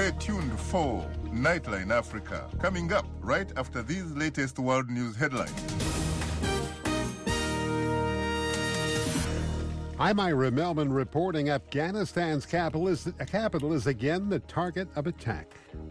Stay tuned for Nightline Africa, coming up right after these latest world news headlines. I'm Ira Melman reporting Afghanistan's capital is again the target of attack.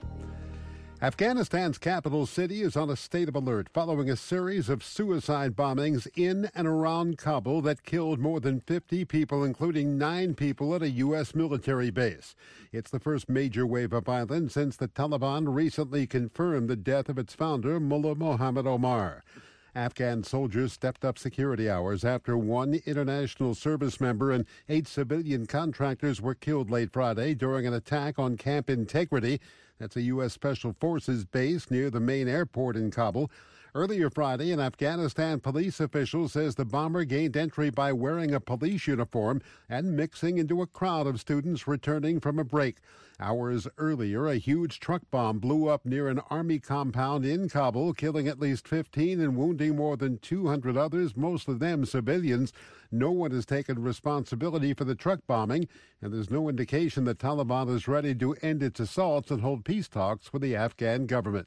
Afghanistan's capital city is on a state of alert following a series of suicide bombings in and around Kabul that killed more than 50 people, including 9 people at a U.S. military base. It's the first major wave of violence since the Taliban recently confirmed the death of its founder, Mullah Mohammed Omar. Afghan soldiers stepped up security hours after 1 international service member and 8 civilian contractors were killed late Friday during an attack on Camp Integrity. That's a U.S. Special Forces base near the main airport in Kabul. Earlier Friday, an Afghanistan police official says the bomber gained entry by wearing a police uniform and mixing into a crowd of students returning from a break. Hours earlier, a huge truck bomb blew up near an army compound in Kabul, killing at least 15 and wounding more than 200 others, most of them civilians. No one has taken responsibility for the truck bombing, and there's no indication that Taliban is ready to end its assaults and hold peace talks with the Afghan government.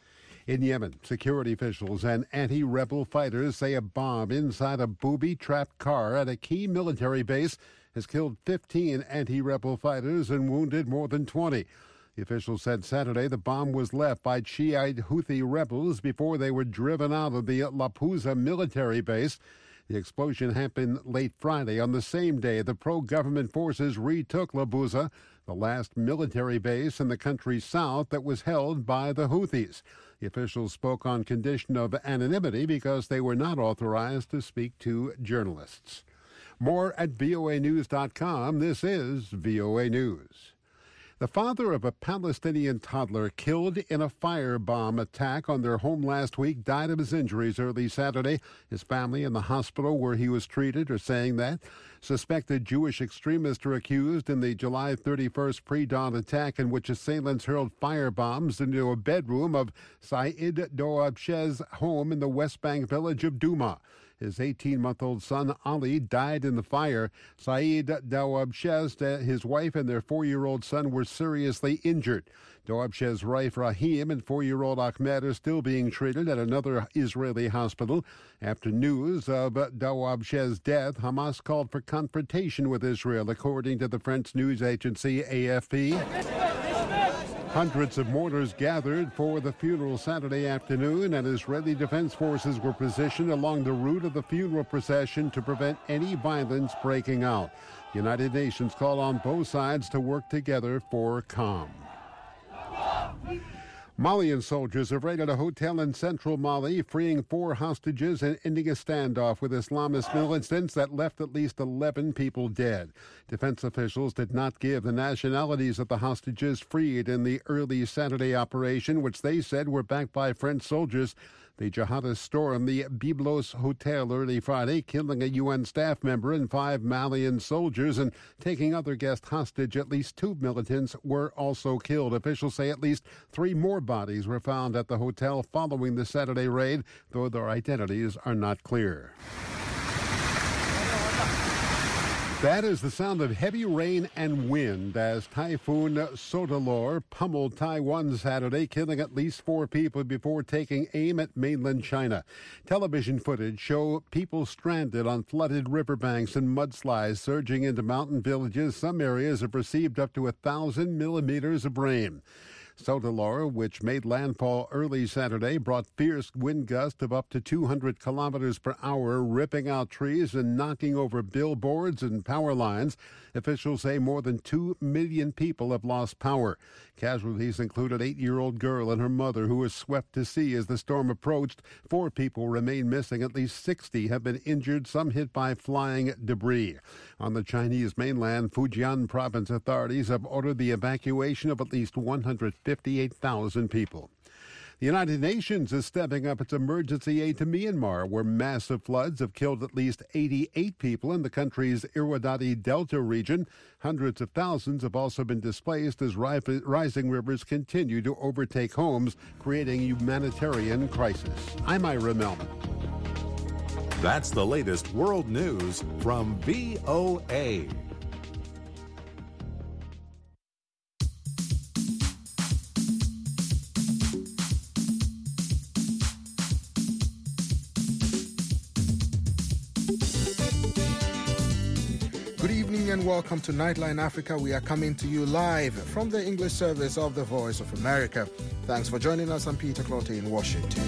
In Yemen, security officials and anti-rebel fighters say a bomb inside a booby-trapped car at a key military base has killed 15 anti-rebel fighters and wounded more than 20. The officials said Saturday the bomb was left by Shiite Houthi rebels before they were driven out of the Lapouza military base. The explosion happened late Friday. On the same day, the pro-government forces retook Lapouza, the last military base in the country's south that was held by the Houthis. The officials spoke on condition of anonymity because they were not authorized to speak to journalists. More at voanews.com. This is VOA News. The father of a Palestinian toddler killed in a firebomb attack on their home last week died of his injuries early Saturday. His family and the hospital where he was treated are saying that. Suspected Jewish extremists are accused in the July 31st pre-dawn attack in which assailants hurled firebombs into a bedroom of Saeed Dawabsheh's home in the West Bank village of Douma. His 18-month-old son, Ali, died in the fire. Saeed Dawabsheh, his wife, and their 4-year-old son were seriously injured. Dawabsheh's wife, Rahim, and 4-year-old Ahmed are still being treated at another Israeli hospital. After news of Dawabsheh's death, Hamas called for confrontation with Israel, according to the French news agency AFP. Hundreds of mourners gathered for the funeral Saturday afternoon, and Israeli Defense Forces were positioned along the route of the funeral procession to prevent any violence breaking out. The United Nations called on both sides to work together for calm. Malian soldiers have raided a hotel in central Mali, freeing 4 hostages and ending a standoff with Islamist militants that left at least 11 people dead. Defense officials did not give the nationalities of the hostages freed in the early Saturday operation, which they said were backed by French soldiers. The jihadists stormed the Byblos Hotel early Friday, killing a UN staff member and 5 Malian soldiers and taking other guests hostage. At least 2 militants were also killed. Officials say at least 3 more bodies were found at the hotel following the Saturday raid, though their identities are not clear. That is the sound of heavy rain and wind as Typhoon Sotalor pummeled Taiwan Saturday, killing at least 4 people before taking aim at mainland China. Television footage show people stranded on flooded riverbanks and mudslides surging into mountain villages. Some areas have received up to 1,000 millimeters of rain. Sotalor, which made landfall early Saturday, brought fierce wind gusts of up to 200 kilometers per hour, ripping out trees and knocking over billboards and power lines. Officials say more than 2 million people have lost power. Casualties include an 8-year-old girl and her mother who was swept to sea as the storm approached. 4 people remain missing. At least 60 have been injured, some hit by flying debris. On the Chinese mainland, Fujian province authorities have ordered the evacuation of at least 158,000 people. The United Nations is stepping up its emergency aid to Myanmar, where massive floods have killed at least 88 people in the country's Irrawaddy Delta region. Hundreds of thousands have also been displaced as rising rivers continue to overtake homes, creating a humanitarian crisis. I'm Ira Melman. That's the latest world news from VOA. Good evening and welcome to Nightline Africa. We are coming to you live from the English service of the Voice of America. Thanks for joining us. I'm Peter Clottey in Washington.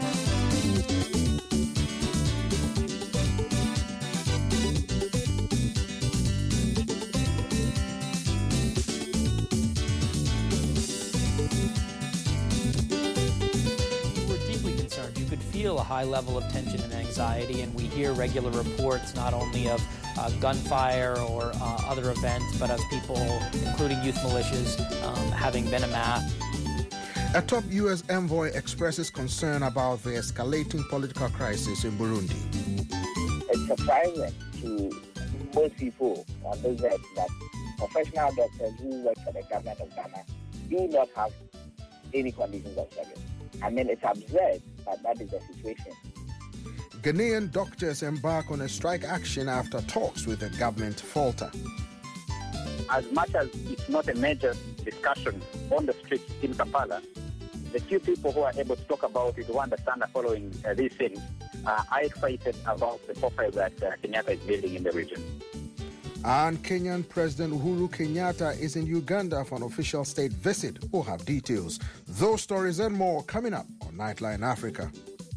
A high level of tension and anxiety, and we hear regular reports not only of gunfire or other events, but of people, including youth militias, having been amassed. A top U.S. envoy expresses concern about the escalating political crisis in Burundi. It's surprising to most people on the earth that professional doctors who work for the government of Ghana do not have any conditions of service. I mean, it's absurd, but that is the situation. Ghanaian doctors embark on a strike action after talks with the government falter. As much as it's not a major discussion on the streets in Kampala, the few people who are able to talk about it, who understand the following these things, are excited about the profile that Kenyatta is building in the region. And Kenyan President Uhuru Kenyatta is in Uganda for an official state visit. We'll have details. Those stories and more coming up on Nightline Africa.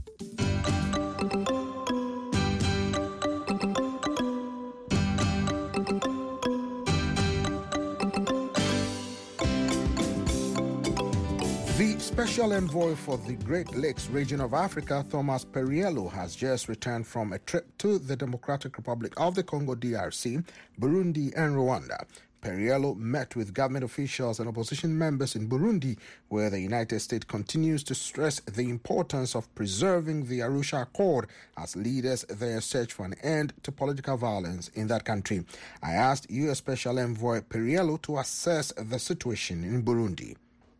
The Special Envoy for the Great Lakes region of Africa, Thomas Perriello, has just returned from a trip to the Democratic Republic of the Congo DRC, Burundi and Rwanda. Perriello met with government officials and opposition members in Burundi, where the United States continues to stress the importance of preserving the Arusha Accord as leaders there search for an end to political violence in that country. I asked U.S. Special Envoy Perriello to assess the situation in Burundi.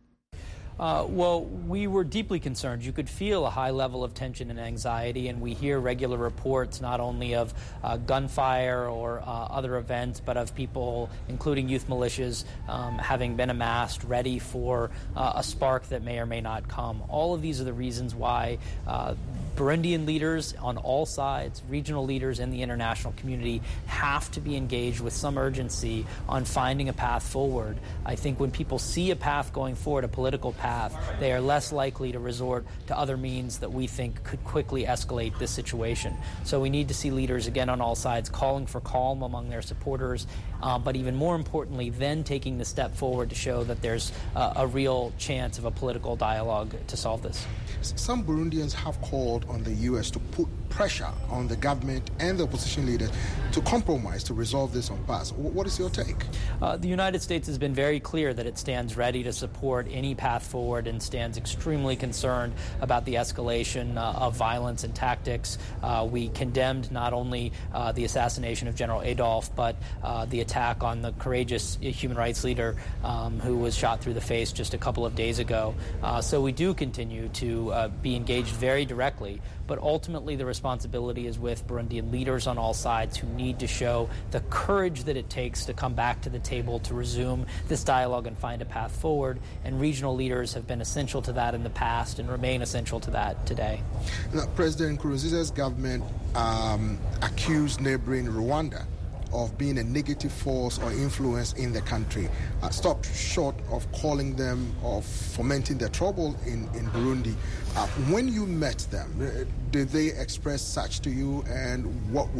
Well, we were deeply concerned. You could feel a high level of tension and anxiety, and we hear regular reports not only of gunfire or other events, but of people, including youth militias, having been amassed, ready for a spark that may or may not come. All of these are the reasons why Burundian leaders on all sides, regional leaders in the international community, have to be engaged with some urgency on finding a path forward. I think when people see a path going forward, a political path, they are less likely to resort to other means that we think could quickly escalate this situation. So we need to see leaders, again, on all sides calling for calm among their supporters, but even more importantly, then taking the step forward to show that there's a real chance of a political dialogue to solve this. Some Burundians have called on the U.S. to put pressure on the government and the opposition leaders to compromise to resolve this impasse. What is your take? The United States has been very clear that it stands ready to support any path forward and stands extremely concerned about the escalation of violence and tactics. We condemned not only the assassination of General Adolf, but the attack on the courageous human rights leader who was shot through the face just a couple of days ago. So we do continue to be engaged very directly, but ultimately the responsibility is with Burundian leaders on all sides who need to show the courage that it takes to come back to the table to resume this dialogue and find a path forward. And regional leaders have been essential to that in the past and remain essential to that today. Now, President Nkurunziza's government accused neighboring Rwanda of being a negative force or influence in the country, stopped short of calling them or fomenting the trouble in Burundi. When you met them, did they express such to you, and what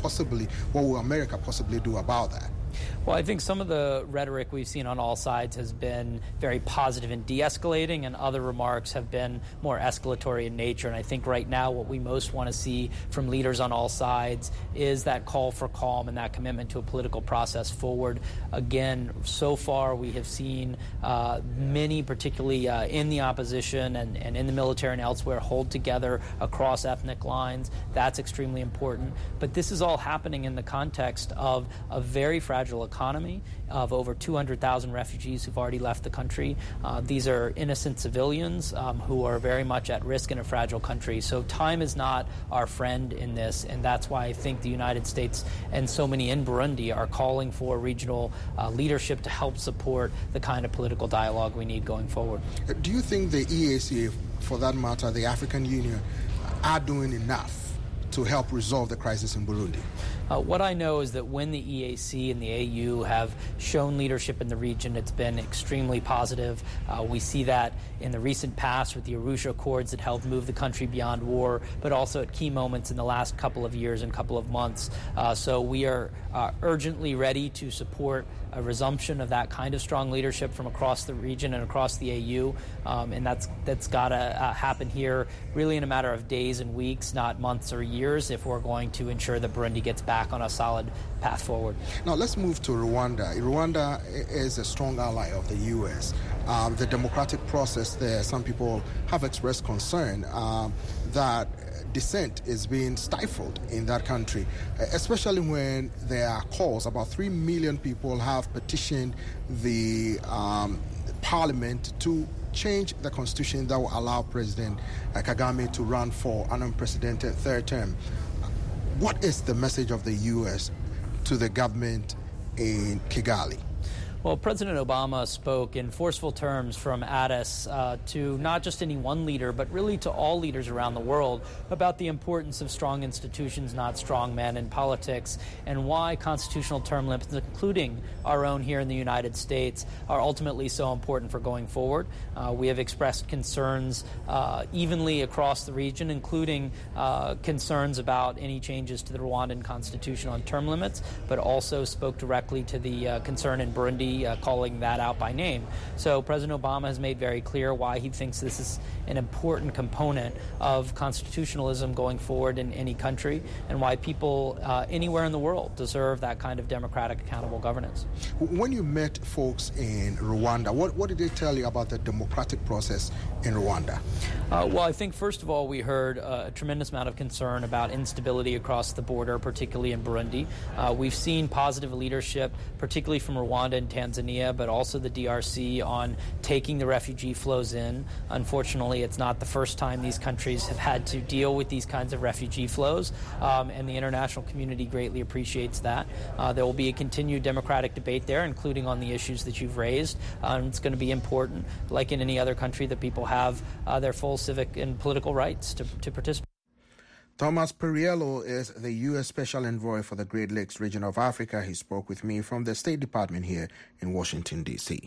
will America possibly do about that? Well, I think some of the rhetoric we've seen on all sides has been very positive and de-escalating, and other remarks have been more escalatory in nature. And I think right now what we most want to see from leaders on all sides is that call for calm and that commitment to a political process forward. Again, so far we have seen many, particularly in the opposition and in the military and elsewhere, hold together across ethnic lines. That's extremely important. But this is all happening in the context of a very fragile economy, of over 200,000 refugees who've already left the country. These are innocent civilians who are very much at risk in a fragile country. So time is not our friend in this, and that's why I think the United States and so many in Burundi are calling for regional leadership to help support the kind of political dialogue we need going forward. Do you think the EAC, for that matter, the African Union, are doing enough to help resolve the crisis in Burundi? What I know is that when the EAC and the AU have shown leadership in the region, it's been extremely positive. We see that in the recent past with the Arusha Accords that helped move the country beyond war, but also at key moments in the last couple of years and couple of months. So we are urgently ready to support a resumption of that kind of strong leadership from across the region and across the AU, and that's got to happen here really in a matter of days and weeks, not months or years, if we're going to ensure that Burundi gets back on a solid path forward. Now let's move to Rwanda. Rwanda is a strong ally of the U.S. The democratic process there, some people have expressed concern that dissent is being stifled in that country, especially when there are calls. About 3 million people have petitioned the parliament to change the constitution that will allow President Kagame to run for an unprecedented third term. What is the message of the U.S. to the government in Kigali? Well, President Obama spoke in forceful terms from Addis to not just any one leader, but really to all leaders around the world about the importance of strong institutions, not strong men in politics, and why constitutional term limits, including our own here in the United States, are ultimately so important for going forward. We have expressed concerns evenly across the region, including concerns about any changes to the Rwandan constitution on term limits, but also spoke directly to the concern in Burundi, calling that out by name. So President Obama has made very clear why he thinks this is an important component of constitutionalism going forward in any country, and why people anywhere in the world deserve that kind of democratic, accountable governance. When you met folks in Rwanda, what did they tell you about the democratic process in Rwanda? Well, I think, first of all, we heard a tremendous amount of concern about instability across the border, particularly in Burundi. We've seen positive leadership, particularly from Rwanda and Tanzania, but also the DRC, on taking the refugee flows in. Unfortunately, it's not the first time these countries have had to deal with these kinds of refugee flows, and the international community greatly appreciates that. There will be a continued democratic debate there, including on the issues that you've raised. It's going to be important, like in any other country, that people have their full civic and political rights to participate. Thomas Perriello is the U.S. Special Envoy for the Great Lakes region of Africa. He spoke with me from the State Department here in Washington, D.C.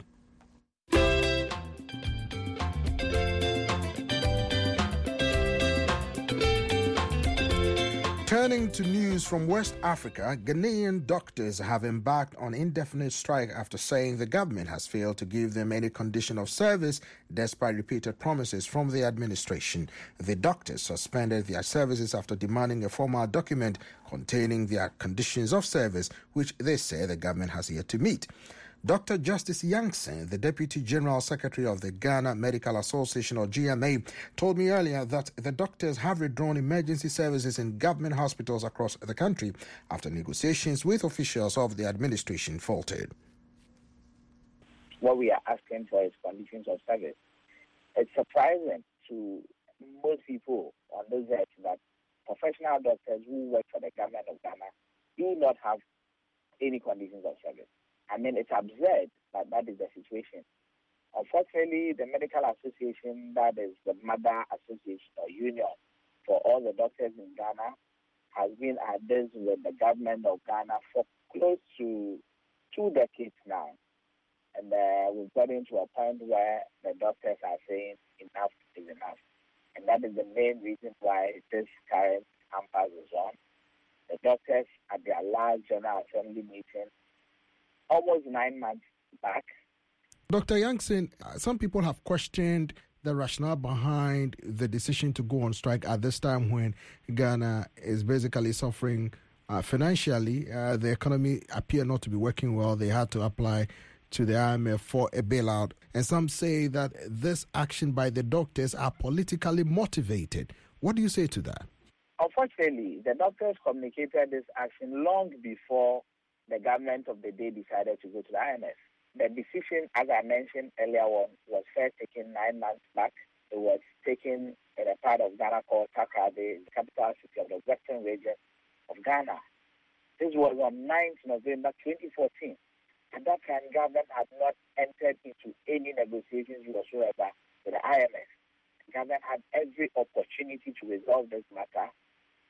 Turning to news from West Africa, Ghanaian doctors have embarked on indefinite strike after saying the government has failed to give them any condition of service despite repeated promises from the administration. The doctors suspended their services after demanding a formal document containing their conditions of service, which they say the government has yet to meet. Dr. Justice Yankson, the Deputy General Secretary of the Ghana Medical Association, or GMA, told me earlier that the doctors have withdrawn emergency services in government hospitals across the country after negotiations with officials of the administration faltered. What we are asking for is conditions of service. It's surprising to most people on this earth that professional doctors who work for the government of Ghana do not have any conditions of service. I mean, it's absurd, but that is the situation. Unfortunately, the Medical Association, that is the mother association or union for all the doctors in Ghana, has been at this with the government of Ghana for close to 2 decades now. And we've gotten to a point where the doctors are saying enough is enough. And that is the main reason why this current impasse is on. The doctors at their last General Assembly meeting almost 9 months back. Dr. Yankson, some people have questioned the rationale behind the decision to go on strike at this time when Ghana is basically suffering financially. The economy appeared not to be working well. They had to apply to the IMF for a bailout. And some say that this action by the doctors are politically motivated. What do you say to that? Unfortunately, the doctors communicated this action long before the government of the day decided to go to the IMF. The decision, as I mentioned earlier on, was first taken 9 months back. It was taken in a part of Ghana called Takoradi, the capital city of the western region of Ghana. This was on 9th November 2014. At that time, government had not entered into any negotiations whatsoever with the IMF. The government had every opportunity to resolve this matter,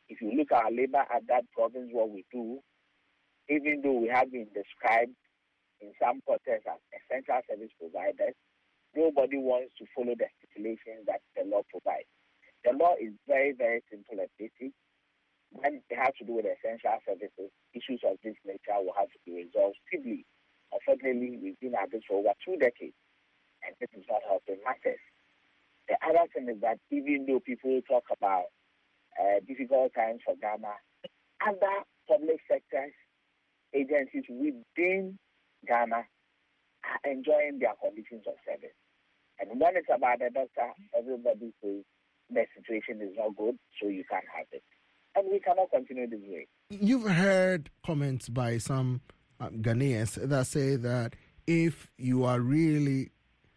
If you look at our labor at that province, what we do, even though we have been described in some quarters as essential service providers, nobody wants to follow the stipulations that the law provides. The law is very, very simple and basic. When it has to do with essential services, issues of this nature will have to be resolved civilly. Unfortunately, we've been at this for over 2 decades, and this is not helping matters. The other thing is that even though people talk about difficult times for Ghana, other public sectors, agencies within Ghana are enjoying their conditions of service. And when it's about the doctor, everybody says the situation is not good, so you can't have it. And we cannot continue this way. You've heard comments by some Ghanaians that say that if you are really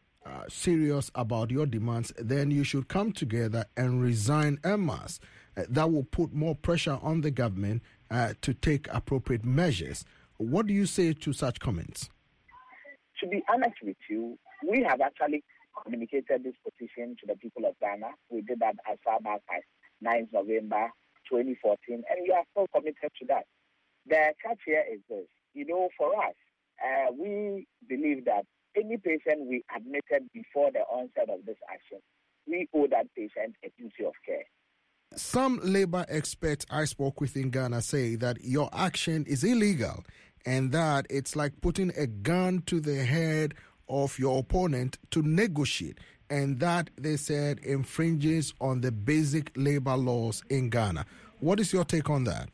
serious about your demands, then you should come together and resign en masse. That will put more pressure on the government to take appropriate measures. What do you say to such comments? To be honest with you, we have actually communicated this petition to the people of Ghana. We did that as far back as 9th November 2014, and we are still committed to that. The catch here is this. For us, we believe that any patient we admitted before the onset of this action, we owe that patient a duty of care. Some labor experts I spoke with in Ghana say that your action is illegal and that it's like putting a gun to the head of your opponent to negotiate, and that, they said, infringes on the basic labor laws in Ghana. What is your take on that?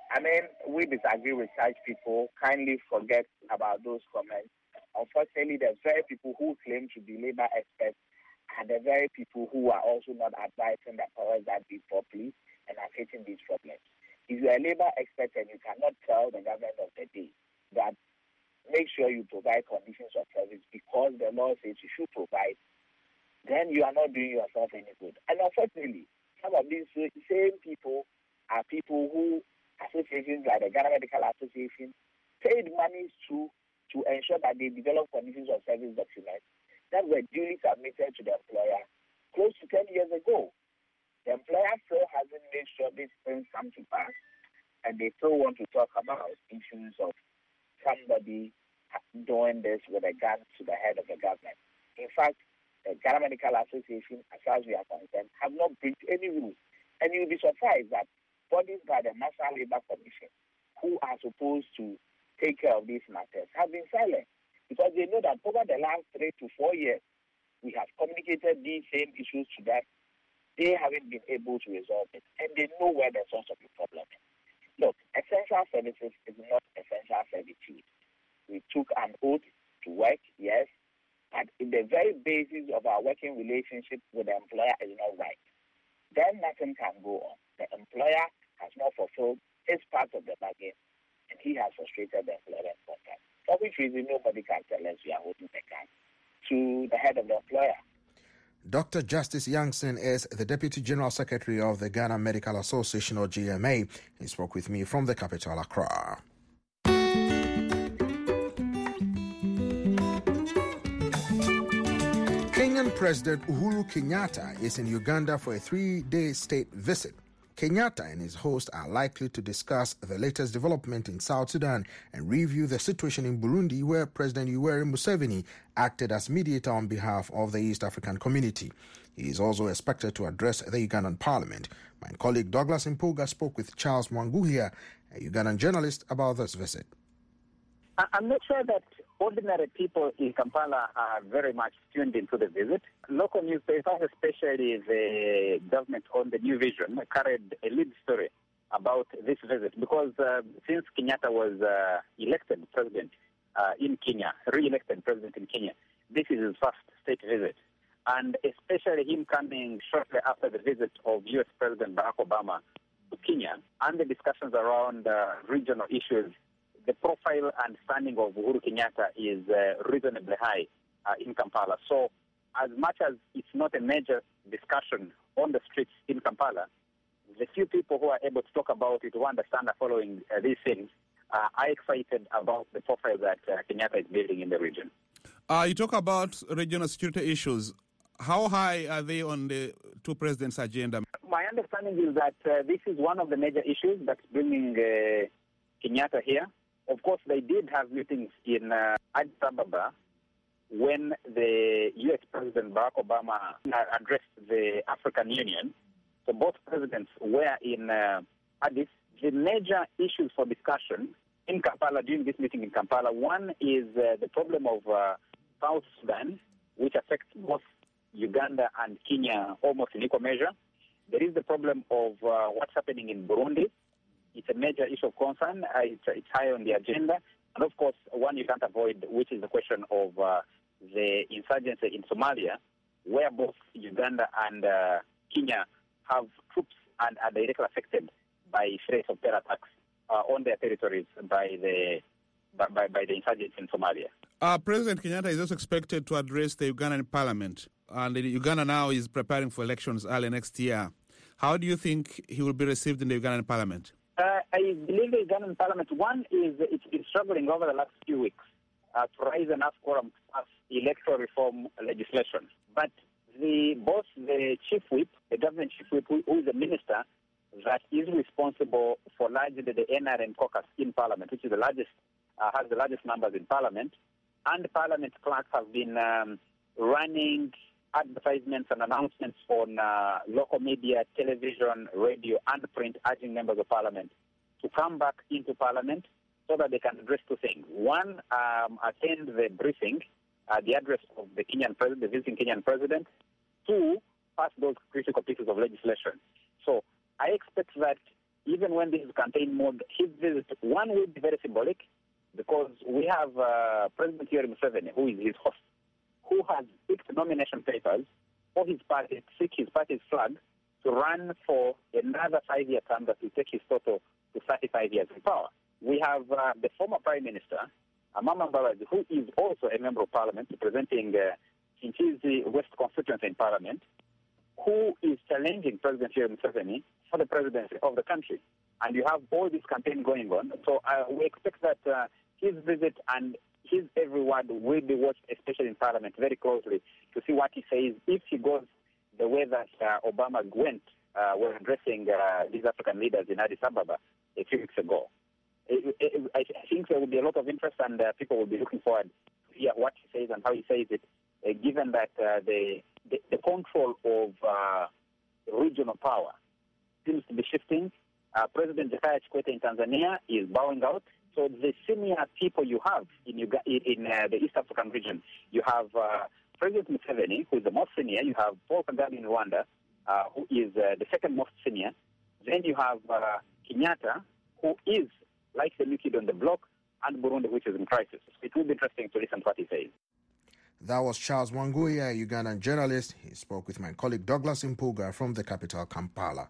We disagree with such people. Kindly forget about those comments. Unfortunately, the very people who claim to be labor experts are the very people who are also not advising the powers that be properly and are facing these problems. If you are a labor expert and you cannot tell the government of the day that make sure you provide conditions of service because the law says you should provide, then you are not doing yourself any good. And unfortunately, some of these same people are people who associations like the Ghana Medical Association paid money to ensure that they develop conditions of service documents that were duly submitted to the employer close to 10 years ago. The employer still hasn't made sure these things come to pass, and they still want to talk about issues of somebody doing this with a gun to the head of the government. In fact, the Ghana Medical Association, as far as we are concerned, have not breached any rules. And you'll be surprised that bodies by the National Labour Commission, who are supposed to take care of these matters, have been silent because they know that over the last 3 to 4 years, we have communicated these same issues to them. They haven't been able to resolve it, and they know where the source of the problem is. Look, essential services is not essential servitude. We took an oath to work, yes, but in the very basis of our working relationship with the employer is not right. Then nothing can go on. The employer has not fulfilled his part of the bargain, and he has frustrated the employment contract. For which reason, nobody can tell us we are holding the gun to the head of the employer. Dr. Justice Youngson is the Deputy General Secretary of the Ghana Medical Association, or GMA. He spoke with me from the capital, Accra. Kenyan President Uhuru Kenyatta is in Uganda for a 3-day state visit. Kenyatta and his host are likely to discuss the latest development in South Sudan and review the situation in Burundi, where President Yoweri Museveni acted as mediator on behalf of the East African community. He is also expected to address the Ugandan parliament. My colleague Douglas Impuga spoke with Charles Mwanguhia, a Ugandan journalist, about this visit. I'm not sure that ordinary people in Kampala are very much tuned into the visit. Local newspapers, especially the government-owned The New Vision, carried a lead story about this visit because since Kenyatta was elected president in Kenya, re-elected president in Kenya, this is his first state visit. And especially him coming shortly after the visit of U.S. President Barack Obama to Kenya and the discussions around regional issues, the profile and standing of Uhuru Kenyatta is reasonably high in Kampala. So as much as it's not a major discussion on the streets in Kampala, the few people who are able to talk about it, who understand are following these things, are excited about the profile that Kenyatta is building in the region. You talk about regional security issues. How high are they on the two presidents' agenda? My my understanding is that this is one of the major issues that's bringing Kenyatta here. Of course, they did have meetings in Addis Ababa when the U.S. President Barack Obama addressed the African Union. So both presidents were in Addis. The major issues for discussion in Kampala, during this meeting in Kampala, one is the problem of South Sudan, which affects both Uganda and Kenya almost in equal measure. There is the problem of what's happening in Burundi. It's a major issue of concern. It's high on the agenda. And of course, one you can't avoid, which is the question of the insurgency in Somalia, where both Uganda and Kenya have troops and are directly affected by threats of terror attacks on their territories by the insurgents in Somalia. President Kenyatta is also expected to address the Ugandan parliament, and Uganda now is preparing for elections early next year. How do you think he will be received in the Ugandan parliament? I believe the Ugandan parliament, one is it's been struggling over the last few weeks to raise enough quorum to pass electoral reform legislation. But both the chief whip, the government chief whip, who is a minister that is responsible for largely the NRM caucus in parliament, which is the largest, has the largest numbers in parliament, and the parliament clerks have been running advertisements and announcements on local media, television, radio, and print, urging members of parliament to come back into parliament so that they can address two things. One, attend the briefing, the address of the Kenyan president, the visiting Kenyan president. Two, pass those critical pieces of legislation. So I expect that even when this is campaign mode, his visit, one, will be very symbolic because we have President Yoweri Museveni, who is his host, who has picked nomination papers for his party, seek his party's flag to run for another 5-year term that will take his total to 35 years in power. We have the former Prime Minister, Amama Mbabazi, who is also a member of Parliament, representing Kinchizi West constituency in Parliament, who is challenging President Yoweri Museveni for the presidency of the country. And you have all this campaign going on. So we expect that his visit and his every word will be watched, especially in Parliament, very closely to see what he says. If he goes the way that Obama went when addressing these African leaders in Addis Ababa a few weeks ago, I think there will be a lot of interest and people will be looking forward to hear what he says and how he says it, given that the control of regional power seems to be shifting. President Jakaya Kikwete in Tanzania is bowing out. So the senior people you have in the East African region, you have President Museveni, who is the most senior. You have Paul Kagame in Rwanda, who is the second most senior. Then you have Kenyatta, who is like the new kid on the block, and Burundi, which is in crisis. It will be interesting to listen to what he says. That was Charles Wanguya, a Ugandan journalist. He spoke with my colleague Douglas Impuga from the capital, Kampala.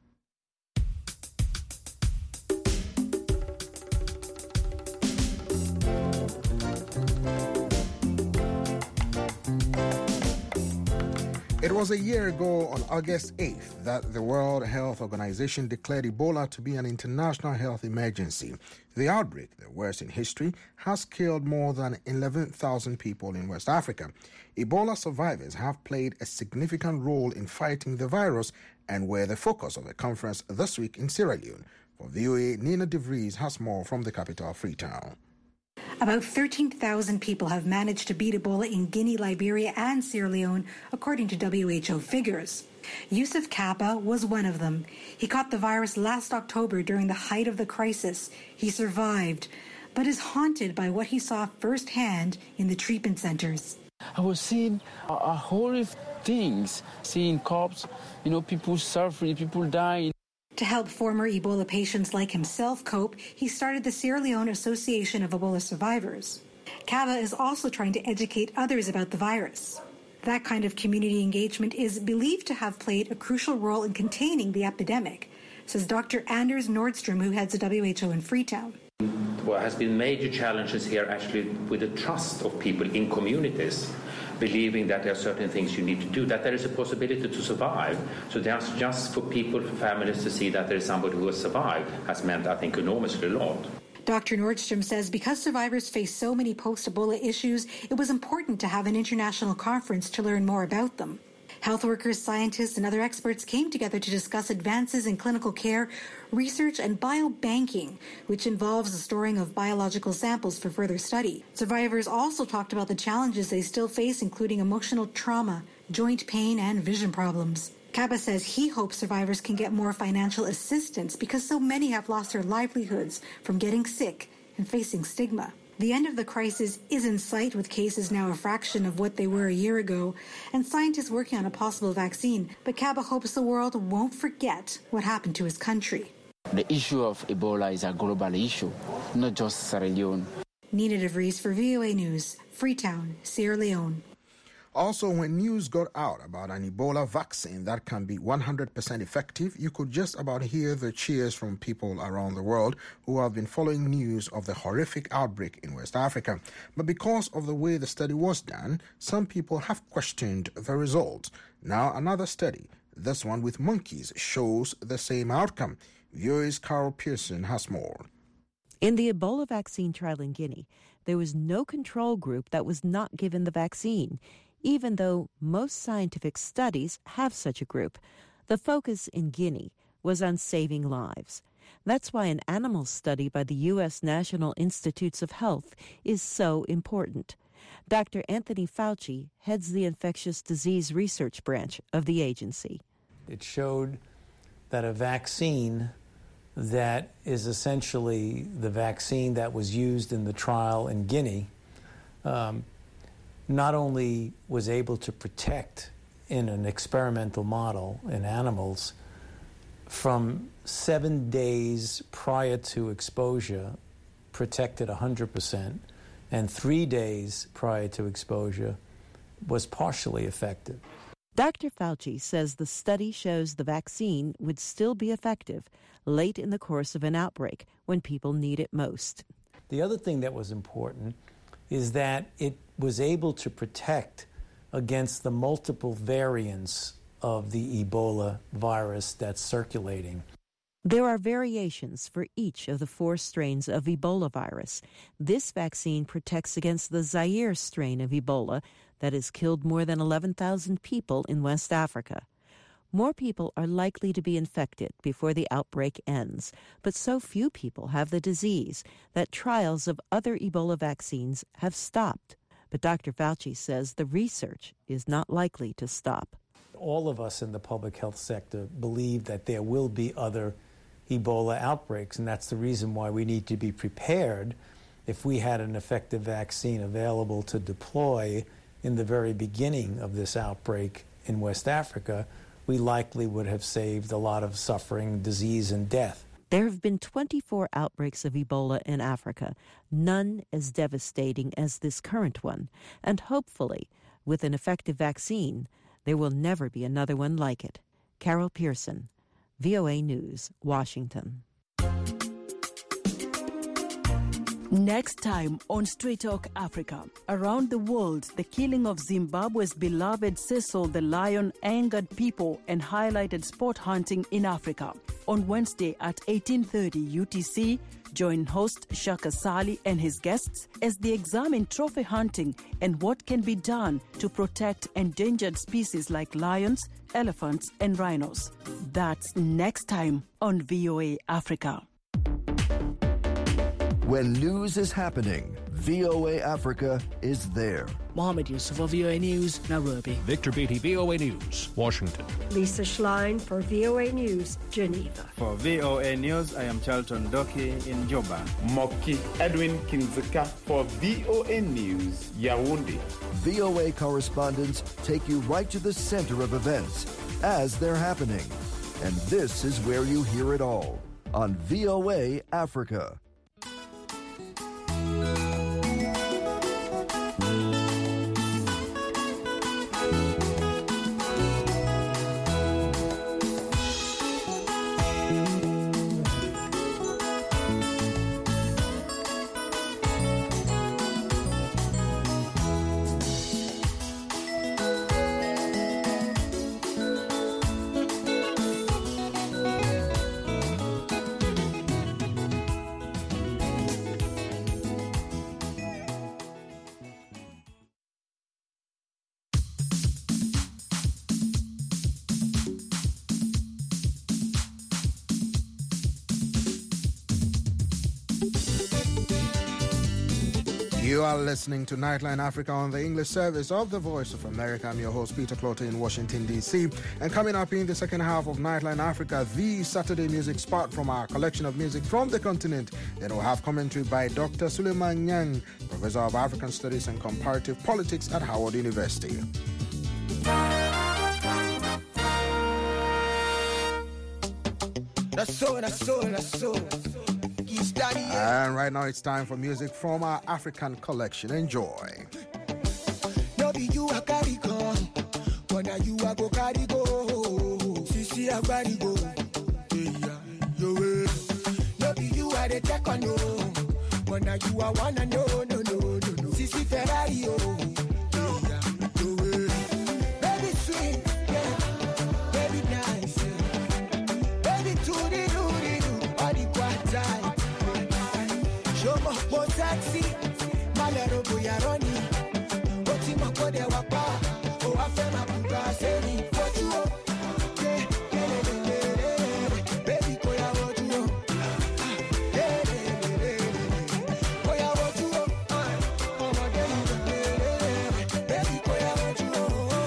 It was a year ago on August 8th that the World Health Organization declared Ebola to be an international health emergency. The outbreak, the worst in history, has killed more than 11,000 people in West Africa. Ebola survivors have played a significant role in fighting the virus and were the focus of a conference this week in Sierra Leone. For VOA, Nina De Vries has more from the capital, Freetown. About 13,000 people have managed to beat Ebola in Guinea, Liberia, and Sierra Leone, according to WHO figures. Yusuf Kaba was one of them. He caught the virus last October during the height of the crisis. He survived, but is haunted by what he saw firsthand in the treatment centers. I was seeing horrible things, seeing cops, people suffering, people dying. To help former Ebola patients like himself cope, he started the Sierra Leone Association of Ebola Survivors. Kaba is also trying to educate others about the virus. That kind of community engagement is believed to have played a crucial role in containing the epidemic, says Dr. Anders Nordstrom, who heads the WHO in Freetown. There has been major challenges here actually with the trust of people in communities, believing that there are certain things you need to do, that there is a possibility to survive. So just for people, for families to see that there is somebody who has survived has meant, I think, enormously a lot. Dr. Nordstrom says because survivors face so many post-Ebola issues, it was important to have an international conference to learn more about them. Health workers, scientists, and other experts came together to discuss advances in clinical care, research, and biobanking, which involves the storing of biological samples for further study. Survivors also talked about the challenges they still face, including emotional trauma, joint pain, and vision problems. Kaba says he hopes survivors can get more financial assistance because so many have lost their livelihoods from getting sick and facing stigma. The end of the crisis is in sight, with cases now a fraction of what they were a year ago, and scientists working on a possible vaccine. But Kaba hopes the world won't forget what happened to his country. The issue of Ebola is a global issue, not just Sierra Leone. Nina DeVries for VOA News, Freetown, Sierra Leone. Also, when news got out about an Ebola vaccine that can be 100% effective, you could just about hear the cheers from people around the world who have been following news of the horrific outbreak in West Africa. But because of the way the study was done, some people have questioned the results. Now, another study, this one with monkeys, shows the same outcome. VOA's Carol Pearson has more. In the Ebola vaccine trial in Guinea, there was no control group that was not given the vaccine, even though most scientific studies have such a group. The focus in Guinea was on saving lives. That's why an animal study by the U.S. National Institutes of Health is so important. Dr. Anthony Fauci heads the infectious disease research branch of the agency. It showed that a vaccine that is essentially the vaccine that was used in the trial in Guinea not only was able to protect in an experimental model in animals from 7 days prior to exposure, protected 100%, and 3 days prior to exposure was partially effective. Dr. Fauci says the study shows the vaccine would still be effective late in the course of an outbreak when people need it most. The other thing that was important is that it was able to protect against the multiple variants of the Ebola virus that's circulating. There are variations for each of the 4 strains of Ebola virus. This vaccine protects against the Zaire strain of Ebola that has killed more than 11,000 people in West Africa. More people are likely to be infected before the outbreak ends, but so few people have the disease that trials of other Ebola vaccines have stopped. But Dr. Fauci says the research is not likely to stop. All of us in the public health sector believe that there will be other Ebola outbreaks, and that's the reason why we need to be prepared. If we had an effective vaccine available to deploy in the very beginning of this outbreak in West Africa, we likely would have saved a lot of suffering, disease, and death. There have been 24 outbreaks of Ebola in Africa, none as devastating as this current one. And hopefully, with an effective vaccine, there will never be another one like it. Carol Pearson, VOA News, Washington. Next time on Street Talk Africa, around the world, the killing of Zimbabwe's beloved Cecil the lion angered people and highlighted sport hunting in Africa. On Wednesday at 18:30 UTC, join host Shaka Sali and his guests as they examine trophy hunting and what can be done to protect endangered species like lions, elephants, and rhinos. That's next time on VOA Africa. When news is happening, VOA Africa is there. Mohammed Yusuf for VOA News, Nairobi. Victor Beatty, VOA News, Washington. Lisa Schlein for VOA News, Geneva. For VOA News, I am Charlton Doki in Juba. Moki Edwin Kinzika for VOA News, Yaoundé. VOA correspondents take you right to the center of events as they're happening. And this is where you hear it all on VOA Africa. You are listening to Nightline Africa on the English service of the Voice of America. I'm your host, Peter Clotter in Washington, D.C. And coming up in the second half of Nightline Africa, the Saturday music spot from our collection of music from the continent. Then we'll have commentary by Dr. Suleiman Nyang, Professor of African Studies and Comparative Politics at Howard University. That's so. And right now it's time for music from our African collection. Enjoy. No be you a carry go, but now you a go carry go. Sisi a carry go. No be you a the take on no, but now you a wanna no. Sisi Ferrari baby sweet, yeah. Baby nice, yeah. Baby do all the time. Show taxi, malero boyaroni. Oti makode wapa, o afema puta seni. What you want? Baby koya what you want? Koya what you want? Oh my God, baby koya what you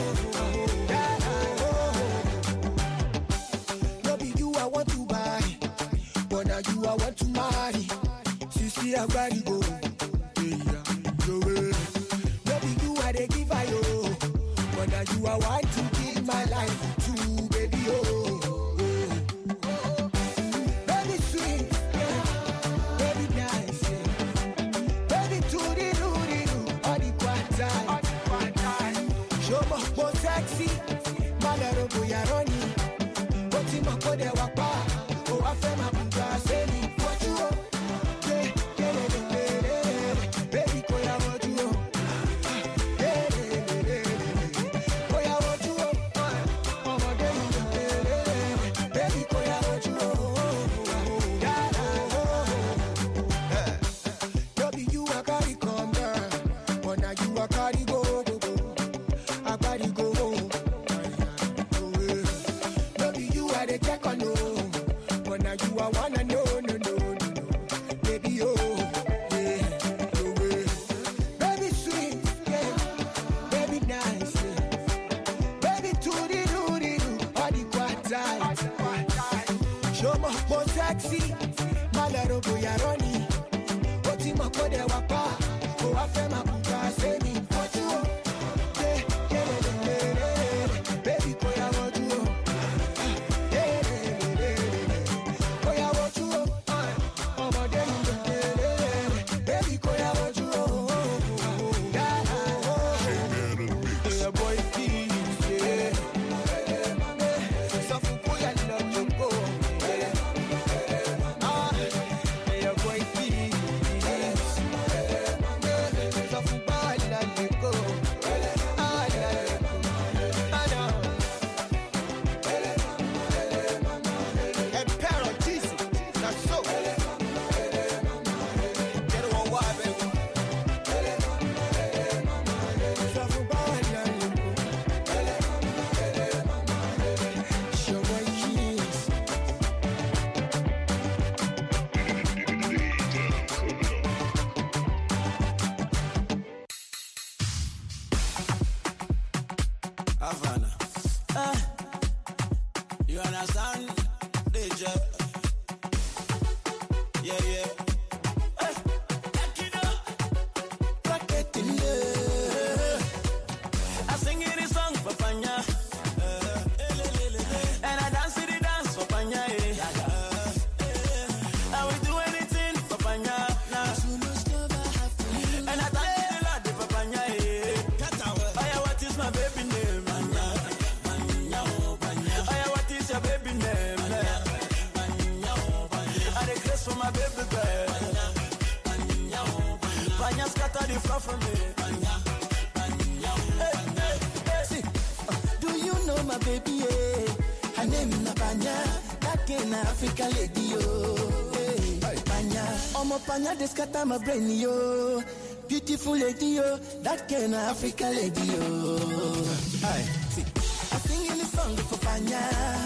want? No be you I want to buy, but now you I want to marry. See a body go, no be you are the giver, yo. But now you are want to give my life to, baby, baby sweet, yeah. Baby nice, yeah. Baby do all the time. Show me more sexy, malero boyaroni. But you ma kode wapa, o afema puta seni. What you want? Do you know my baby? Her name is Panya, that can Africa lady yo. Panya, Omo Panya, this scatter my brain yo. Beautiful lady yo, that can Africa lady yo. I sing in the song for Panya,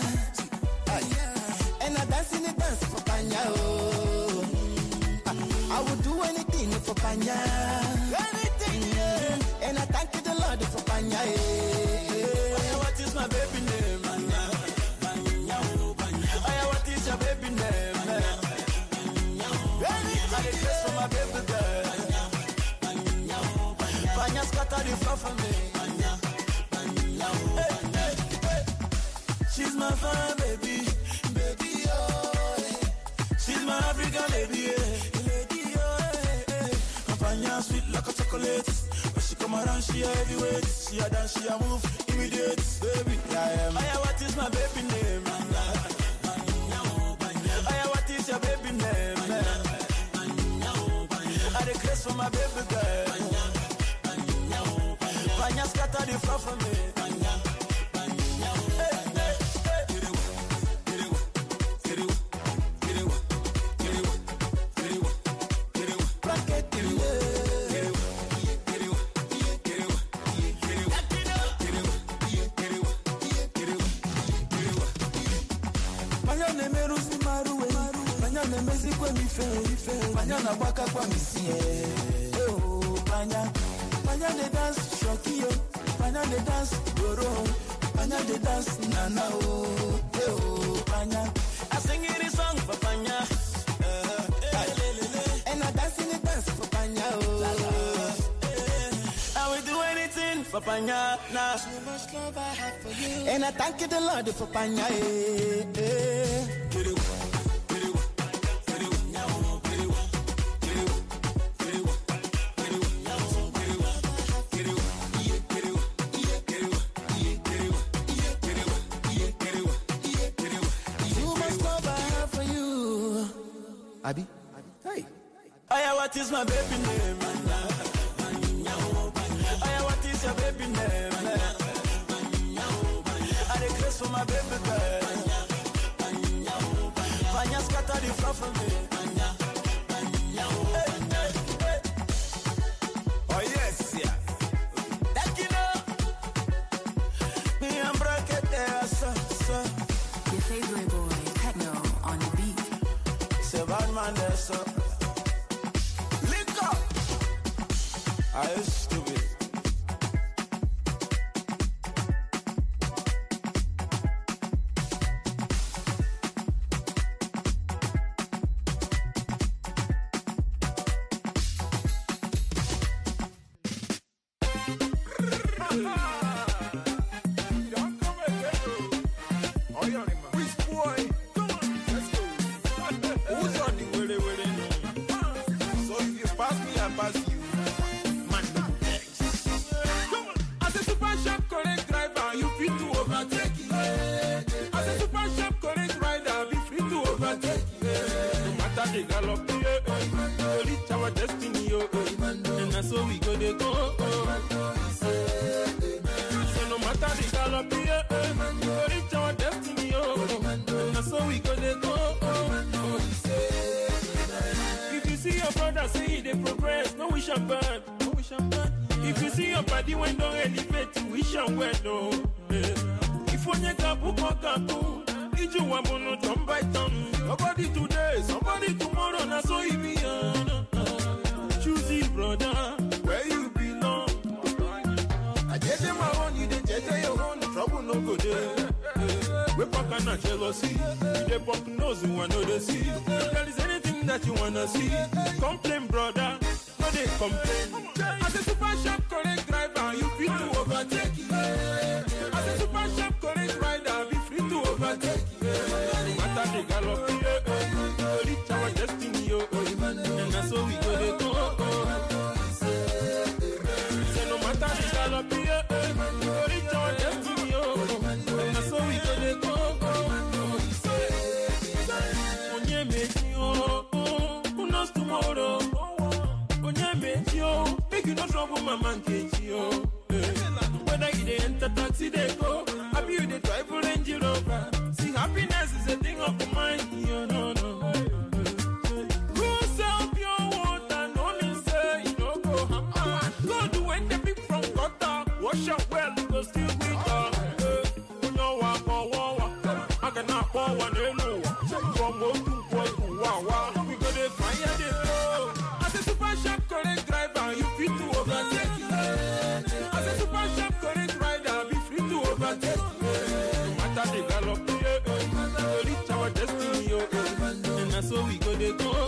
and I dance in the dance for Panya. I would do anything for Panya. my fine baby, baby, oh. She's my African lady, lady, oh. Compagnon sweet like a chocolate. When she come around, she heavyweight. She a dance, she a move, immediate, baby. I am. What is my baby name? What is your baby name? I request for my baby girl. Panya scatter the floor for me. Panya baka kwa misie, oh Panya, Panya de dance shokio, Panya de dance goro, Panya de dance nana oh Panya. I sing any song for Panya, and I dance in the dance for Panya oh. I will do anything for Panya now. So much love I have for you, and I thank you the Lord for Panya. Abi? Hey. What is my baby name? What is your baby name? I request for my baby girl. Panya scatter the floor for me. Oh yes, yeah. That you know. Me and bracket there, so. Your favorite boy, Techno, on the beat. Bad man there, so link up. I used to be. If you see your body when don't elevate, you wish and well, no. If you want kapu, if you want to turn by turn, nobody today, somebody tomorrow, na so it be. Choose it, brother, where you belong. I get them around you, they get your own trouble, no go there. We pack on jealousy, they pop nose, you want to see. If there is anything that you wanna see, complain, brother. They complain. As a super sharp correct driver, you free to overtake. As a super sharp correct rider, be free to overtake. No matter the gallop, reach our destiny, and that's how we go to go. Say no matter the gallop, reach our destiny, and that's how we go to go. Onye make you, who knows tomorrow? Make you no trouble, my man, KGO. Whether you enter taxi, they go. Happy you, they drive a Range Rover. See, happiness is a thing of the mind. No. Go sell pure water, no need say, you don't go hammer. Go do when they pick from gutter. Wash up well, you go still be done. You know what, I cannot pour one, from one to wow. We go to fire, they go. As a super sharp, correct driver, you fit to overtake. As a super sharp, correct rider, be free to overtake. No matter the gallop, we reach our destiny, and that's how we go to go.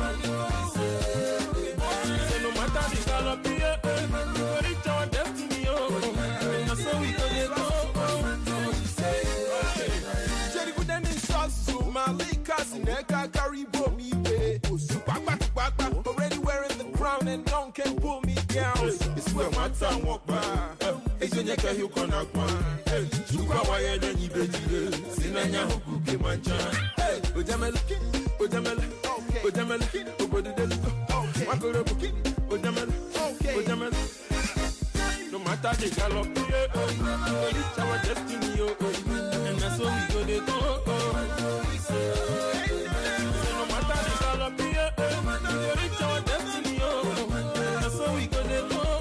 Say no matter the gallop, we reach our destiny, and that's how we go to go. Malik Kasineka Karibo me pay. Already wearing the crown and none can pull me down. It's where my time walk by. It's when you can connect one. You go away then you be Sinanya Huku Mancha. Ojamel, Ojamel, Ojamel, Ojamel, Ojamel. No matter the gallop, we reach our destiny, and that's what we go to do. No matter the gallop, we reach our destiny, and that's what we go to do.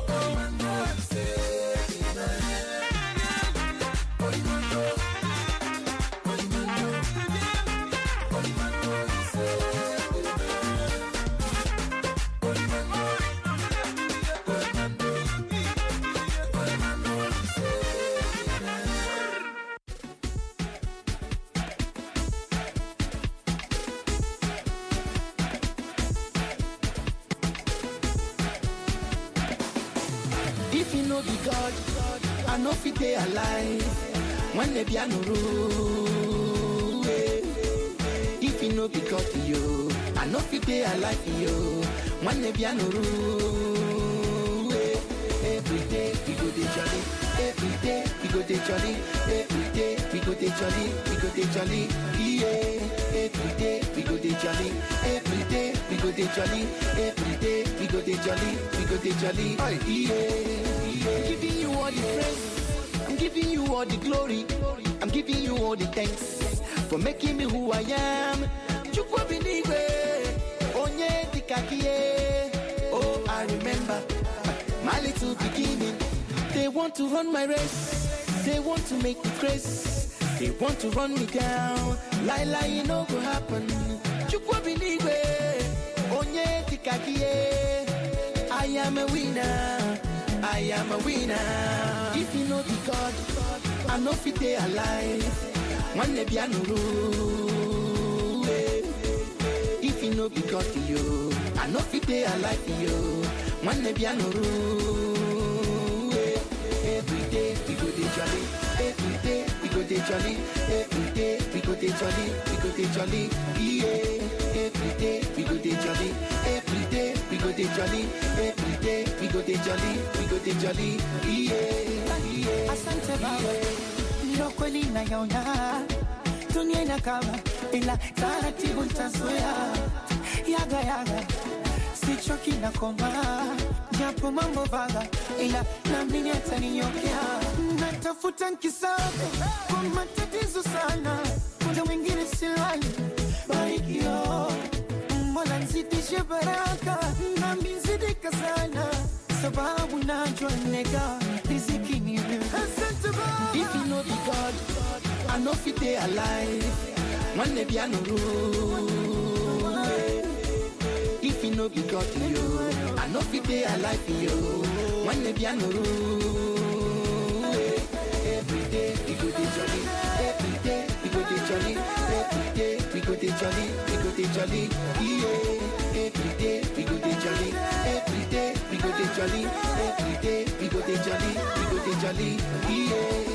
God, I know if they alive when they be no rule. If you know because you, I know if they alive you when they be no rule. Every day we go to jolly. Every day we go to jolly. Every day we go to jolly. We go to jolly. Yeah. Every day we go to jolly. Every day we go to jolly. Every day we go to jolly. We go to jolly. Yeah. I'm giving you all the praise, I'm giving you all the glory, I'm giving you all the thanks for making me who I am. Oh, I remember my little beginning. They want to run my race, they want to make me crazy, they want to run me down. Lie, you know what happen. I am a winner. I am a winner. If you know the God, I know if they alive. One day be no rule. If you know the God to you, I know if they alive you. One day be no rule. Every day we go to jolly. Every day we go to jolly. Every day we go to jolly. We go to jolly. Yeah. Every day we go to jolly. Every day we go to jolly. Every day we go to jolly. We go to jolly. Yeah. Asante bawe, ndio kweli nayaona dunia inakaba, ila taratibu nitazoea. Yaga sichoki na koma, japo mambo vaga, ila naamini ataninyokea. Natafuta nkisabe kwa matatizo sana, muda mwingine silali barikio. Mola nzidishe baraka na mizidika sana, sababu najua nega riziki ni wewe. If you know the God, I know if they alive. One day be no rule. If you know the God to you, I know if they alive you. One day be no rule. Every day we go to jolly. Every day we go to jolly. Every day we go to jolly. We go to jolly. Yeah. Every day we go to jolly. Every day we go to jolly. Every day we go to jolly. We go to jolly. Yeah.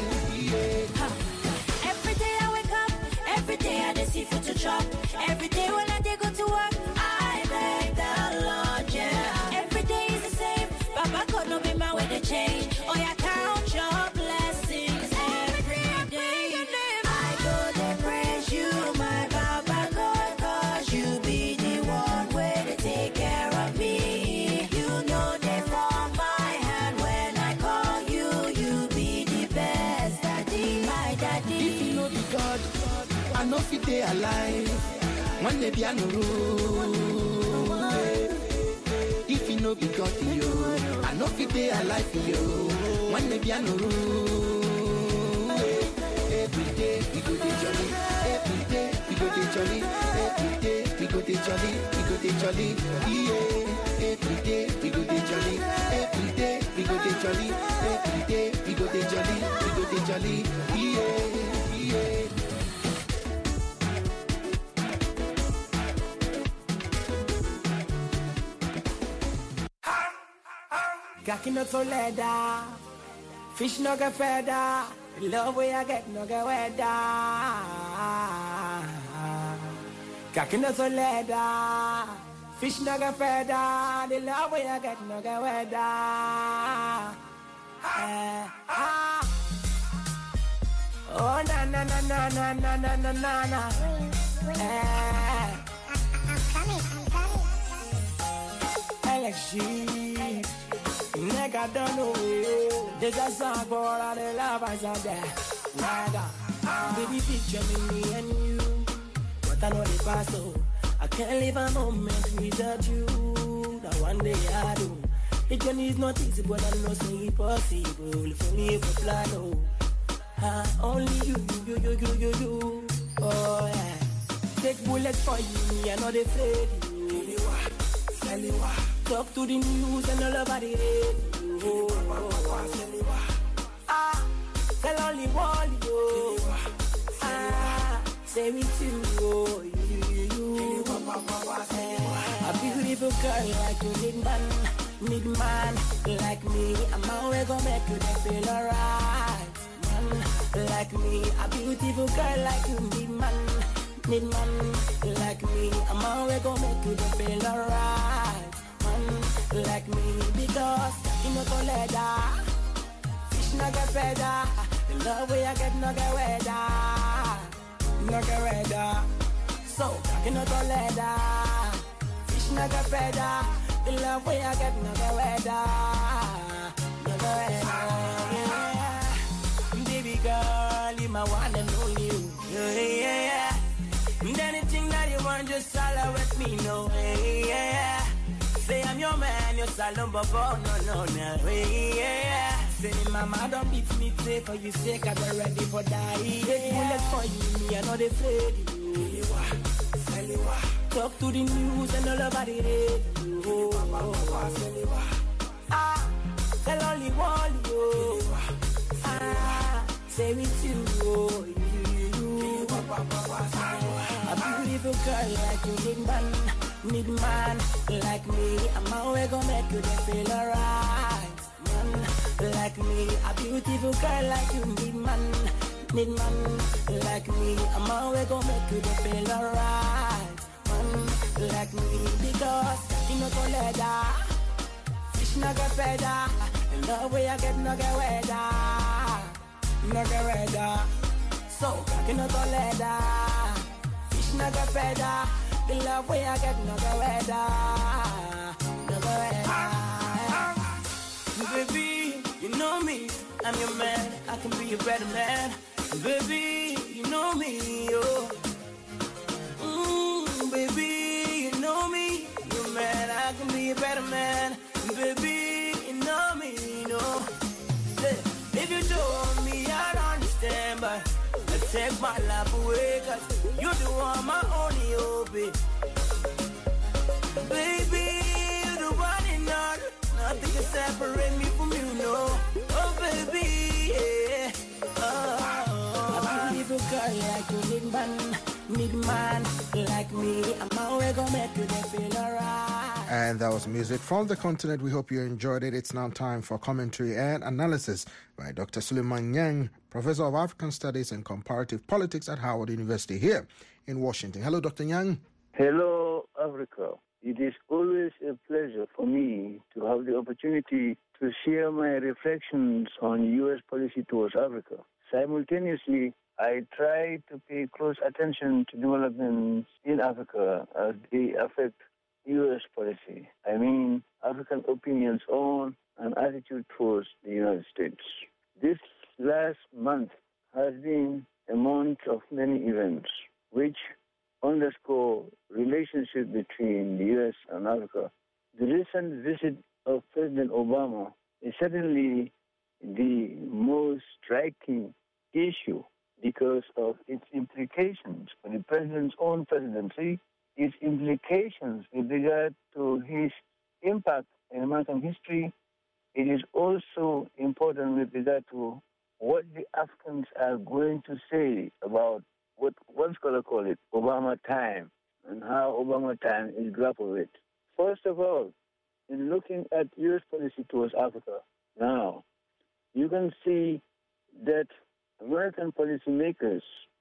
Every day I wake up, every day I see food to chop. Every day when I go to work, I thank the Lord, yeah. Every day is the same, Papa God no be my way to change. Oh, yeah, count your blessings every day. I go to praise you, my Papa God, 'cause you be the one way to take care of me. You know they form my hand when I call you. You be the best daddy, my daddy. If you know the God, I know if they alive. One day be no rule. If you know the God to you, I know if they alive you. One day be no rule. Every day we go to jolly. Every day we go to jolly. Every day we go to jolly. We go to jolly. Yeah. Every day we go to jolly. Every day we go to jolly. Every day we go to jolly. We go to jolly. Yeah. Gaki no toleda, fish no get feather, love way I get no get weather. Kakina soleda, fish naga feda, the love way I get naga weda. Oh na na na na na na na na na na. Alex G, nigga don't know you. There's a song for all the lovers out there. Nigga, baby picture me and you. I know the past, so I can't live a moment without you. That one day I do. The journey is not easy, but I know it's possible. If only if I plan, oh. Only you. Oh, yeah. Take bullets for you, me, I know they afraid you. Talk to the news and all about the radio. Tell only one, you. Say me too, you. A beautiful girl like you need man like me. I'm always gonna make you feel alright. Man like me, a beautiful girl like you need man like me. I'm always gonna make you feel alright. Man like me, because you know go leather, fish naga feather. The love way I get naga weather. Naga weather, so cocky not a leather. Fish naga feather, the love way I get naga weather. Naga weather, yeah. Baby girl, you my one and only you. Yeah. Anything that you want, just holler with me, no. Yeah. Say I'm your man, you're salon, but no. Yeah. Say mama don't beat me, say for you sake I be ready for die. Take bullets for you, me I know they afraid you. Talk to the news and all about the radio. Tell only one you. Say with you. A beautiful girl like you need man like me. I'm always gonna make you feel alright. Like me, a beautiful girl like you need man like me. I'm always gonna make you feel alright. Man like me, because you know go leather, fish naga feather. And the way I get naga weather. So you know go leather, fish naga feather. The love way I get naga weather. Baby, you know me, I'm your man, I can be a better man. Baby, you know me, oh. Baby, you know me, your man, I can be a better man. Baby, you know me, no. If you told me, I don't understand, but I take my life away, cause you're the one, my only hope. Baby, you're the one and all. Nothing can separate me from you, no. Oh, baby, yeah. A beautiful girl like you need man like me. I'm always gonna make you feel alright. And that was music from the continent. We hope you enjoyed it. It's now time for commentary and analysis by Dr. Suleiman Nyang, Professor of African Studies and Comparative Politics at Howard University here in Washington. Hello, Dr. Nyang. Hello, Africa. It is always a pleasure for me to have the opportunity to share my reflections on U.S. policy towards Africa. Simultaneously, I try to pay close attention to developments in Africa as they affect U.S. policy. I mean, African opinions on and attitude towards the United States. This last month has been a month of many events, which underscore relationship between the U.S. and Africa. The recent visit of President Obama is certainly the most striking issue because of its implications for the president's own presidency, its implications with regard to his impact in American history. It is also important with regard to what the Africans are going to say about what one scholar call it Obama time and how Obama time is grappled with. First of all, in looking at U.S. policy towards Africa now, you can see that American policymakers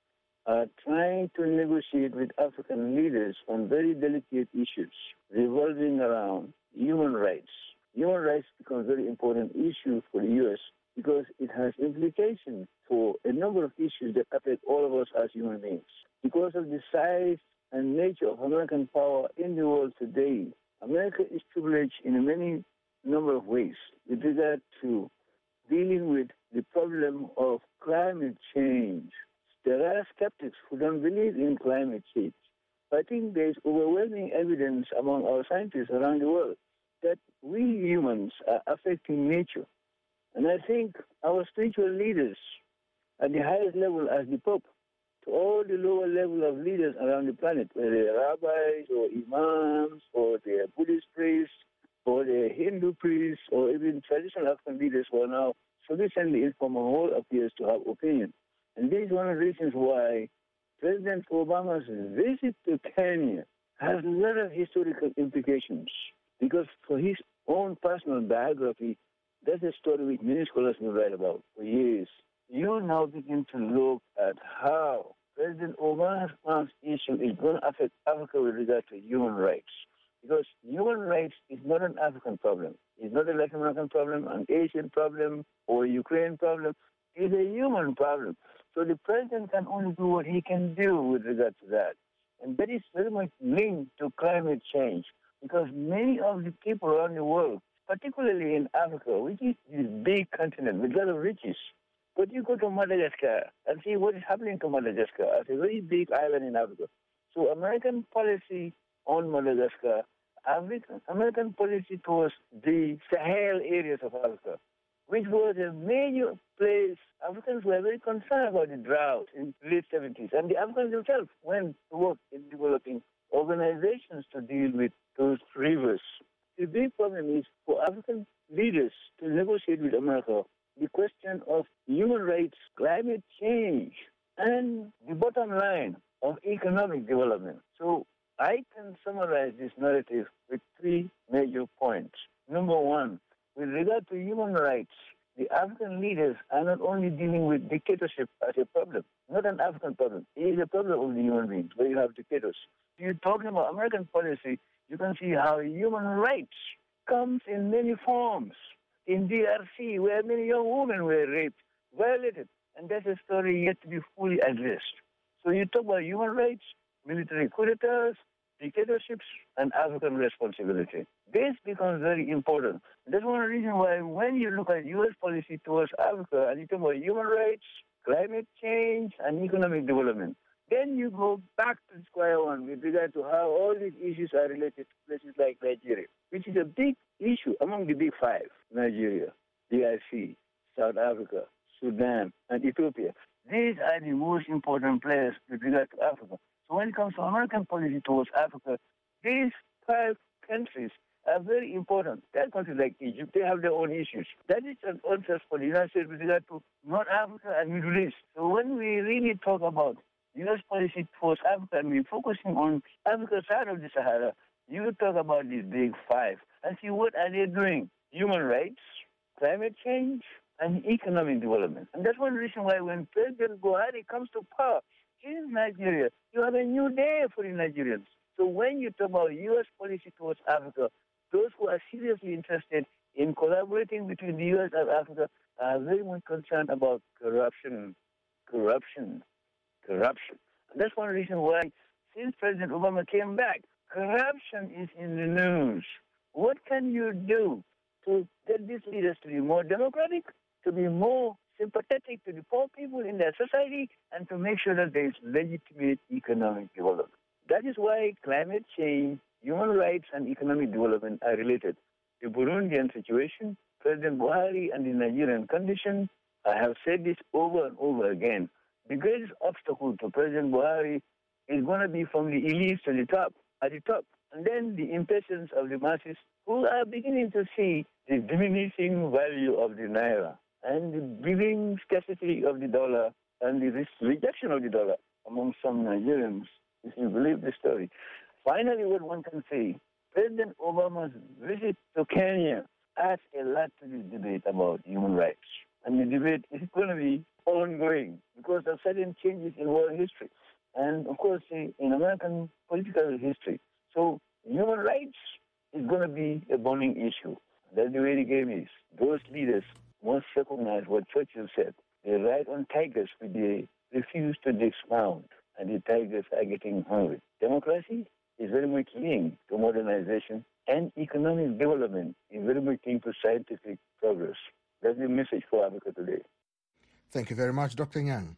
are trying to negotiate with African leaders on very delicate issues revolving around human rights. Human rights become a very important issue for the U.S. because it has implications for a number of issues that affect all of us as human beings. Because of the size and nature of American power in the world today, America is privileged in a many number of ways with regard to dealing with the problem of climate change. There are skeptics who don't believe in climate change. I think there's overwhelming evidence among our scientists around the world that we humans are affecting nature. And I think our spiritual leaders at the highest level as the Pope, to all the lower level of leaders around the planet, whether they're rabbis or imams or they're Buddhist priests or they're Hindu priests or even traditional African leaders who are now sufficiently informed whole appears to have opinion. And this is one of the reasons why President Obama's visit to Kenya has a lot of historical implications. Because for his own personal biography, that's a story which many scholars will write about for years. You now begin to look at how President Obama's issue is going to affect Africa with regard to human rights. Because human rights is not an African problem. It's not a Latin American problem, an Asian problem, or a Ukraine problem. It's a human problem. So the president can only do what he can do with regard to that. And that is very much linked to climate change. Because many of the people around the world, particularly in Africa, which is this big continent with a lot of riches, but you go to Madagascar and see what is happening to Madagascar as a very big island in Africa. So American policy on Madagascar, American policy towards the Sahel areas of Africa, which was a major place. Africans were very concerned about the drought in the late 70s. And the Africans themselves went to work in developing organizations to deal with those rivers. The big problem is for African leaders to negotiate with America the question of human rights, climate change, and the bottom line of economic development. So I can summarize this narrative with three major points. Number one, with regard to human rights, the African leaders are not only dealing with dictatorship as a problem, not an African problem. It is a problem of the human beings where you have dictators. You're talking about American policy, you can see how human rights comes in many forms. In DRC, where many young women were raped, violated, and that's a story yet to be fully addressed. So you talk about human rights, military coup d'etats, dictatorships, and African responsibility. This becomes very important. That's one reason why when you look at U.S. policy towards Africa and you talk about human rights, climate change, and economic development, then you go back to square one with regard to how all these issues are related to places like Nigeria, which is a big issue among the big five: Nigeria, DRC, South Africa, Sudan, and Ethiopia. These are the most important players with regard to Africa. So when it comes to American policy towards Africa, these five countries are very important. There are countries like Egypt, they have their own issues. That is an answer for the United States with regard to North Africa and Middle East. So when we really talk about U.S. policy towards Africa and we're focusing on Africa side of the Sahara, you talk about these big five and see what are they doing. Human rights, climate change, and economic development. And that's one reason why when President Buhari comes to power in Nigeria, you have a new day for the Nigerians. So when you talk about U.S. policy towards Africa, those who are seriously interested in collaborating between the U.S. and Africa are very much concerned about corruption. And that's one reason why, since President Obama came back, corruption is in the news. What can you do to get these leaders to be more democratic, to be more sympathetic to the poor people in their society, and to make sure that there is legitimate economic development? That is why climate change, human rights, and economic development are related. The Burundian situation, President Buhari, and the Nigerian condition, I have said this over and over again. The greatest obstacle to President Buhari is going to be from the elites to the top, at the top. And then the impatience of the masses who are beginning to see the diminishing value of the naira and the building scarcity of the dollar and the rejection of the dollar among some Nigerians, if you believe the story. Finally, what one can say, President Obama's visit to Kenya adds a lot to this debate about human rights. and the debate is going to be ongoing because of certain changes in world history and, of course, in American political history. So human rights is going to be a burning issue. That's the way the game is. Those leaders must recognize what Churchill said. They ride on tigers, but they refuse to dismount, and the tigers are getting hungry. Democracy is very much linked to modernization, and economic development is very much linked to scientific progress. That's the message for Africa today. Thank you very much, Dr. Nyang.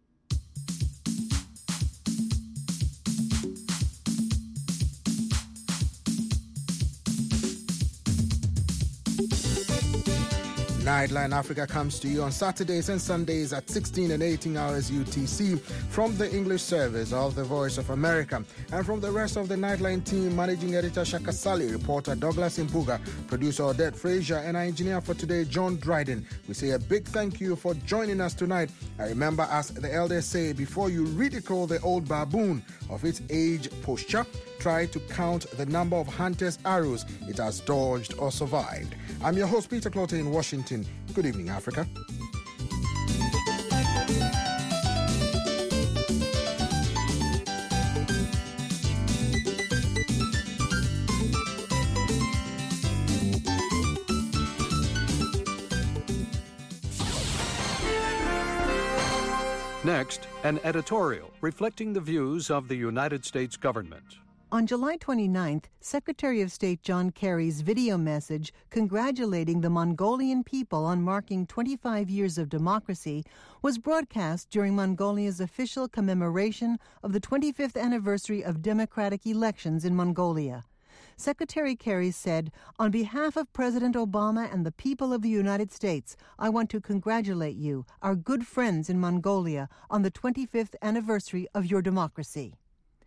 Nightline Africa comes to you on Saturdays and Sundays at 16 and 18 hours UTC from the English service of The Voice of America. And from the rest of the Nightline team, Managing Editor Shaka Sali, reporter Douglas Impuga, producer Odette Frazier, and our engineer for today, John Dryden. We say a big thank you for joining us tonight. I remember, as the elders say, before you ridicule the old baboon of its age posture, try to count the number of hunters' arrows it has dodged or survived. I'm your host, Peter Clote in Washington. Good evening, Africa. Next, an editorial reflecting the views of the United States government. On July 29th, Secretary of State John Kerry's video message congratulating the Mongolian people on marking 25 years of democracy was broadcast during Mongolia's official commemoration of the 25th anniversary of democratic elections in Mongolia. Secretary Kerry said, "On behalf of President Obama and the people of the United States, I want to congratulate you, our good friends in Mongolia, on the 25th anniversary of your democracy."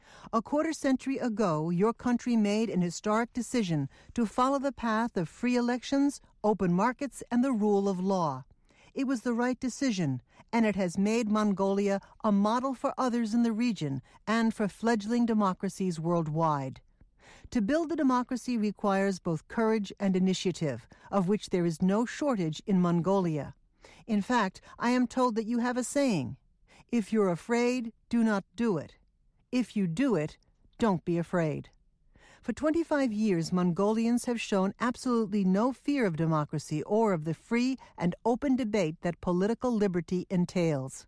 A quarter-century ago, your country made an historic decision to follow the path of free elections, open markets, and the rule of law. It was the right decision, and it has made Mongolia a model for others in the region and for fledgling democracies worldwide. To build a democracy requires both courage and initiative, of which there is no shortage in Mongolia. In fact, I am told that you have a saying, "If you're afraid, do not do it. If you do it, don't be afraid." For 25 years, Mongolians have shown absolutely no fear of democracy or of the free and open debate that political liberty entails.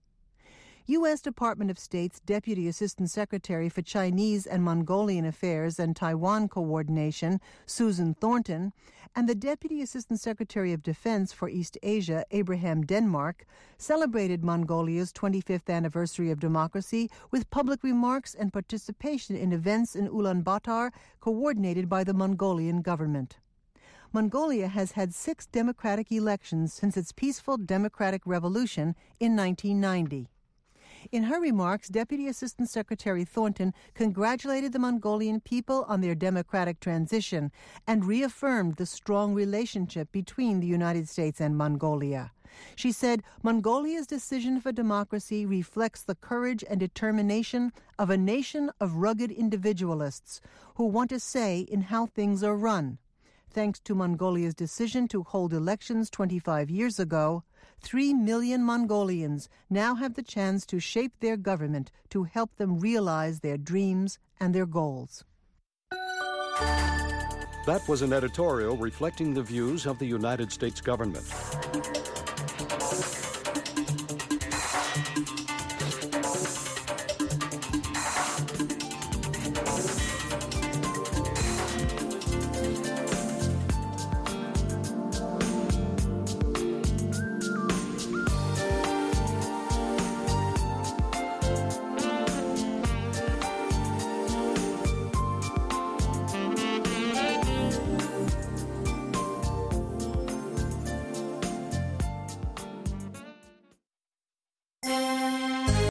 U.S. Department of State's Deputy Assistant Secretary for Chinese and Mongolian Affairs and Taiwan Coordination, Susan Thornton, and the Deputy Assistant Secretary of Defense for East Asia, Abraham Denmark, celebrated Mongolia's 25th anniversary of democracy with public remarks and participation in events in Ulaanbaatar coordinated by the Mongolian government. Mongolia has had 6 democratic elections since its peaceful democratic revolution in 1990. In her remarks, Deputy Assistant Secretary Thornton congratulated the Mongolian people on their democratic transition and reaffirmed the strong relationship between the United States and Mongolia. She said, "Mongolia's decision for democracy reflects the courage and determination of a nation of rugged individualists who want a say in how things are run. Thanks to Mongolia's decision to hold elections 25 years ago, 3 million Mongolians now have the chance to shape their government to help them realize their dreams and their goals." That was an editorial reflecting the views of the United States government.